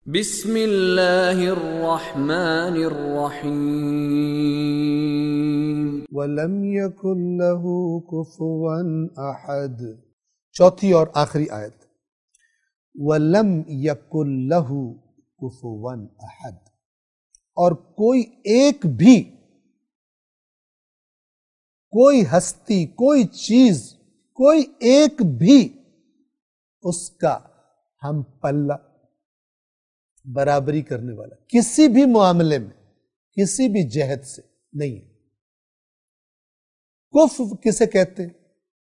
بسم اللہ الرحمن الرحیم وَلَمْ يَكُنْ لَهُ كُفُوًا أَحَدٌ۔ چوتھی اور آخری آیت، وَلَمْ يَكُنْ لَهُ كُفُوًا أَحَدٌ، اور کوئی ایک بھی، کوئی ہستی، کوئی چیز، کوئی ایک بھی اس کا ہم پلہ، برابری کرنے والا کسی بھی معاملے میں، کسی بھی جہت سے نہیں ہے۔ کفو کسے کہتے ہیں؟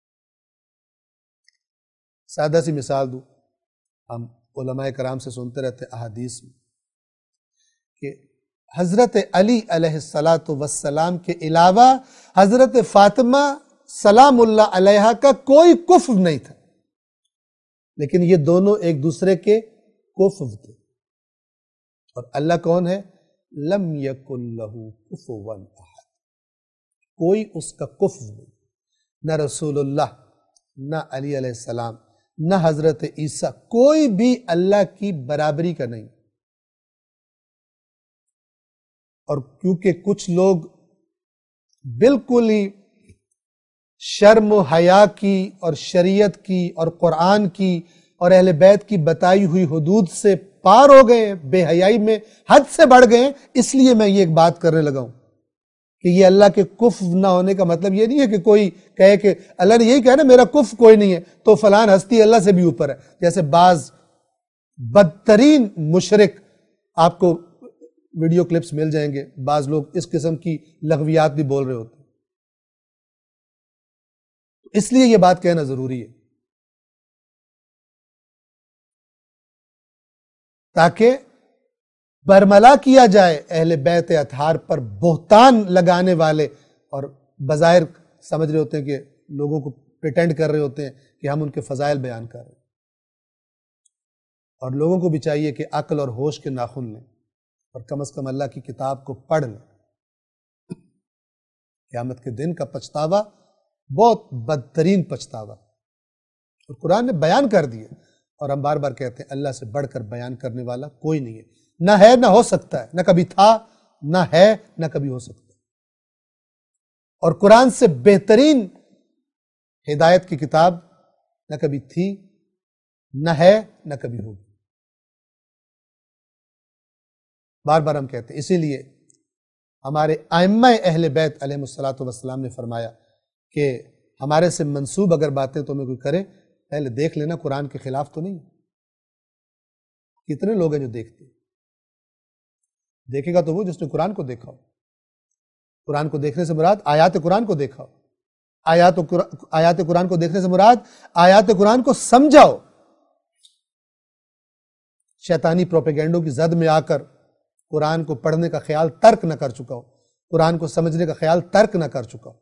سادہ سی مثال دوں، ہم علماء کرام سے سنتے رہتے ہیں احادیث میں کہ حضرت علی علیہ السلام کے علاوہ حضرت فاطمہ سلام اللہ علیہا کا کوئی کفو نہیں تھا، لیکن یہ دونوں ایک دوسرے کے کفو تھے۔ اور اللہ کون ہے؟ لم یکن لہ کفوا احد، کوئی اس کا کفو نہیں، نہ رسول اللہ، نہ علی علیہ السلام، نہ حضرت عیسیٰ، کوئی بھی اللہ کی برابری کا نہیں۔ اور کیونکہ کچھ لوگ بالکل ہی شرم و حیا کی اور شریعت کی اور قرآن کی اور اہل بیت کی بتائی ہوئی حدود سے پار ہو گئے، بے حیائی میں حد سے بڑھ گئے، اس لیے میں یہ ایک بات کرنے لگا ہوں کہ یہ اللہ کے کفو نہ ہونے کا مطلب یہ نہیں ہے کہ کوئی کہے کہ اللہ نے یہی کہا نا میرا کفو کوئی نہیں ہے تو فلان ہستی اللہ سے بھی اوپر ہے۔ جیسے بعض بدترین مشرک، آپ کو ویڈیو کلپس مل جائیں گے، بعض لوگ اس قسم کی لغویات بھی بول رہے ہوتے ہیں، اس لیے یہ بات کہنا ضروری ہے تاکہ برملا کیا جائے اہل بیت اطہار پر بہتان لگانے والے، اور بظاہر سمجھ رہے ہوتے ہیں کہ لوگوں کو پریٹینڈ کر رہے ہوتے ہیں کہ ہم ان کے فضائل بیان کر رہے ہیں، اور لوگوں کو بھی چاہیے کہ عقل اور ہوش کے ناخن لیں اور کم از کم اللہ کی کتاب کو پڑھ لیں۔ قیامت کے دن کا پچھتاوا بہت بدترین پچھتاوا، اور قرآن نے بیان کر دیا، اور ہم بار بار کہتے ہیں اللہ سے بڑھ کر بیان کرنے والا کوئی نہیں ہے، نہ ہے نہ ہو سکتا ہے، نہ کبھی تھا نہ ہے نہ کبھی ہو سکتا ہے۔ اور قرآن سے بہترین ہدایت کی کتاب نہ کبھی تھی، نہ ہے، نہ کبھی ہوگی۔ بار بار ہم کہتے ہیں، اسی لیے ہمارے ائمہ اہل بیت علیہ السلام نے فرمایا کہ ہمارے سے منسوب اگر باتیں تمہیں کوئی کرے، پہلے دیکھ لینا قرآن کے خلاف تو نہیں۔ کتنے لوگ ہیں جو دیکھتے ہیں؟ دیکھے گا تو وہ جس نے قرآن کو دیکھا ہو۔ قرآن کو دیکھنے سے مراد آیات قرآن کو دیکھا ہو، آیات قرآن کو دیکھنے سے مراد آیات قرآن کو سمجھا ہو، شیطانی پروپیگنڈوں کی زد میں آ کر قرآن کو پڑھنے کا خیال ترک نہ کر چکا ہو، قرآن کو سمجھنے کا خیال ترک نہ کر چکا ہو۔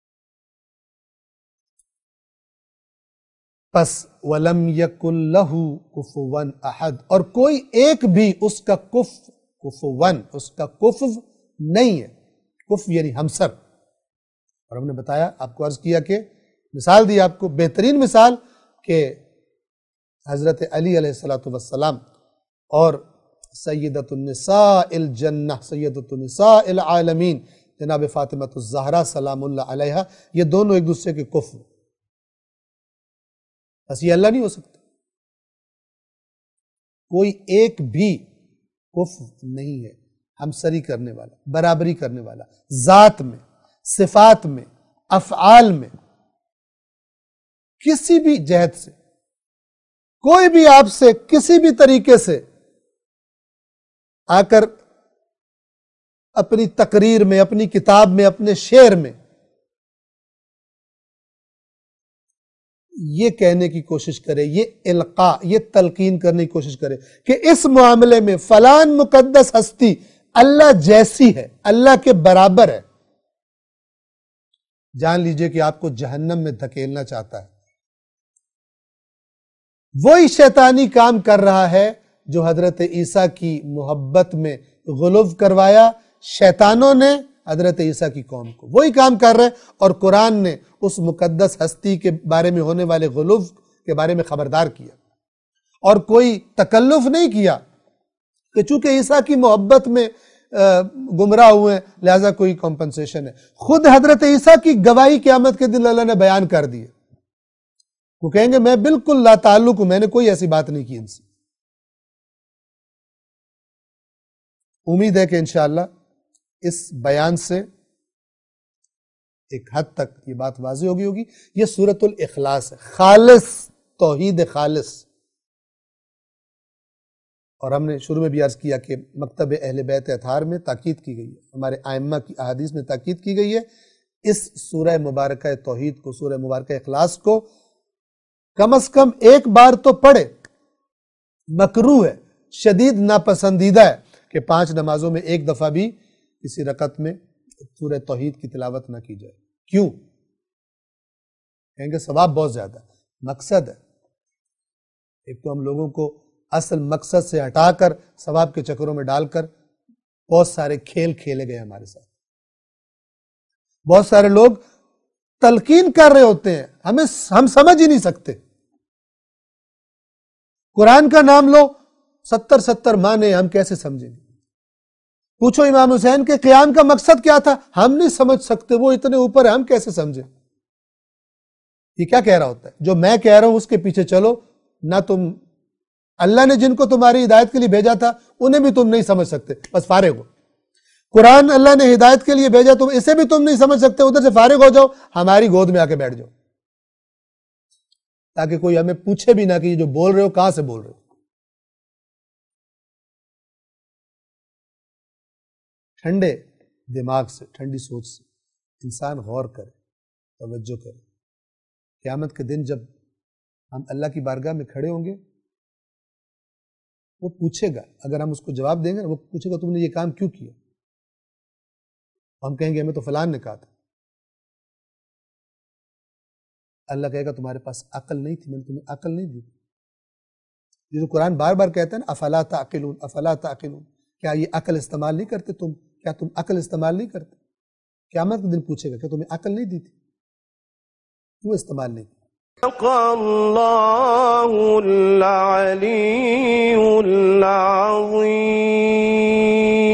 پس وَلَمْ يَكُنْ لَهُ كُفُوًا أَحَدٌ، اور کوئی ایک بھی اس کا کفواً، اس کا کفو نہیں ہے۔ کفو یعنی ہمسر۔ اور ہم نے بتایا، آپ کو عرض کیا کہ مثال دی آپ کو، بہترین مثال کہ حضرت علی علیہ السلام اور سیدۃ النساء الجنہ، سیدۃ النساء العالمین جناب فاطمہ الزہرا سلام اللہ علیہا، یہ دونوں ایک دوسرے کے کفو، بس یہ اللہ نہیں ہو سکتا۔ کوئی ایک بھی کفو نہیں ہے، ہمسری کرنے والا، برابری کرنے والا، ذات میں، صفات میں، افعال میں، کسی بھی جہت سے۔ کوئی بھی آپ سے کسی بھی طریقے سے آ کر اپنی تقریر میں، اپنی کتاب میں، اپنے شعر میں یہ کہنے کی کوشش کرے، یہ القاء، یہ تلقین کرنے کی کوشش کرے کہ اس معاملے میں فلان مقدس ہستی اللہ جیسی ہے، اللہ کے برابر ہے، جان لیجئے کہ آپ کو جہنم میں دھکیلنا چاہتا ہے۔ وہی شیطانی کام کر رہا ہے جو حضرت عیسیٰ کی محبت میں غلو کروایا شیطانوں نے حضرت عیسیٰ کی قوم کو، وہی کام کر رہے، اور قرآن نے اس مقدس ہستی کے بارے میں ہونے والے غلو کے بارے میں خبردار کیا، اور کوئی تکلف نہیں کیا کہ چونکہ عیسیٰ کی محبت میں گمراہ ہوئے ہیں لہذا کوئی کمپنسیشن ہے. خود حضرت عیسیٰ کی گواہی قیامت کے دن اللہ نے بیان کر دی. وہ کہیں گے میں بالکل لا تعلق ہوں، میں نے کوئی ایسی بات نہیں کی ان سے. امید ہے کہ انشاءاللہ اس بیان سے ایک حد تک یہ بات واضح ہوگی. یہ سورۃ الاخلاص ہے، خالص توحید خالص. اور ہم نے شروع میں بھی عرض کیا کہ مکتب اہل بیت اطہار میں تاکید کی گئی ہے، ہمارے ائمہ کی احادیث میں تاکید کی گئی ہے اس سورہ مبارکہ توحید کو، سورہ مبارکہ اخلاص کو کم از کم ایک بار تو پڑھے. مکروہ ہے، شدید ناپسندیدہ ہے کہ 5 نمازوں میں ایک دفعہ بھی کسی رکعت میں سورہ توحید کی تلاوت نہ کی جائے. کیوں؟ کہیں گے ثواب بہت زیادہ. مقصد ہے، ایک تو ہم لوگوں کو اصل مقصد سے ہٹا کر ثواب کے چکروں میں ڈال کر بہت سارے کھیل کھیلے گئے ہمارے ساتھ. بہت سارے لوگ تلقین کر رہے ہوتے ہیں، ہم سمجھ ہی نہیں سکتے. قرآن کا نام لو، 70 معنی ہم کیسے سمجھیں گے؟ پوچھو امام حسین کے قیام کا مقصد کیا تھا، ہم نہیں سمجھ سکتے، وہ اتنے اوپر ہے، ہم کیسے سمجھیں؟ یہ کیا کہہ رہا ہوتا ہے؟ جو میں کہہ رہا ہوں اس کے پیچھے چلو. نہ تم اللہ نے جن کو تمہاری ہدایت کے لیے بھیجا تھا انہیں بھی تم نہیں سمجھ سکتے، بس فارغ ہو. قرآن اللہ نے ہدایت کے لیے بھیجا، تم اسے بھی تم نہیں سمجھ سکتے، ادھر سے فارغ ہو جاؤ، ہماری گود میں آ کے بیٹھ جاؤ تاکہ کوئی ہمیں پوچھے بھی نہ کہ یہ جو بول رہے ہو کہاں سے بول رہے ہو. ٹھنڈے دماغ سے، ٹھنڈی سوچ سے انسان غور کرے، توجہ کرے. قیامت کے دن جب ہم اللہ کی بارگاہ میں کھڑے ہوں گے، وہ پوچھے گا، اگر ہم اس کو جواب دیں گے وہ پوچھے گا تم نے یہ کام کیوں کیا؟ ہم کہیں گے ہمیں تو فلان نے کہا تھا. اللہ کہے گا تمہارے پاس عقل نہیں تھی، میں نے تمہیں عقل نہیں دی. یہ جو قرآن بار بار کہتا ہے نا افلا تعقلون افلا تعقلون، کیا یہ عقل استعمال نہیں کرتے تم؟ کیا تم عقل استعمال نہیں کرتے؟ قیامت کے دن پوچھے گا کہ تمہیں عقل نہیں دی تھی، کیوں استعمال نہیں کی؟ اللہ العلی العظیم.